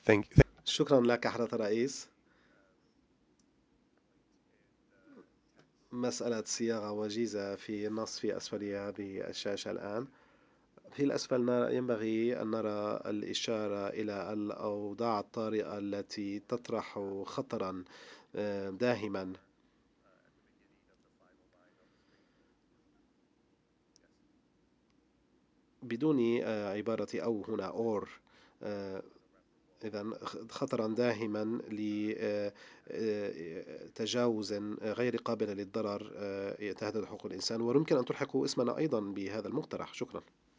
Thank you. شكرا لك حضرة الرئيس. مسألة صياغة وجيزة في النص في أسفل هذه الشاشة الآن. في الأسفل ينبغي أن نرى الإشارة إلى الأوضاع الطارئة التي تطرح خطرا داهما بدون عبارة أو هنا أور. إذا خطرا داهما لتجاوز غير قابل للضرر يتهدد حقوق الإنسان، ويمكن أن تلحقوا اسمنا أيضا بهذا المقترح. شكرا.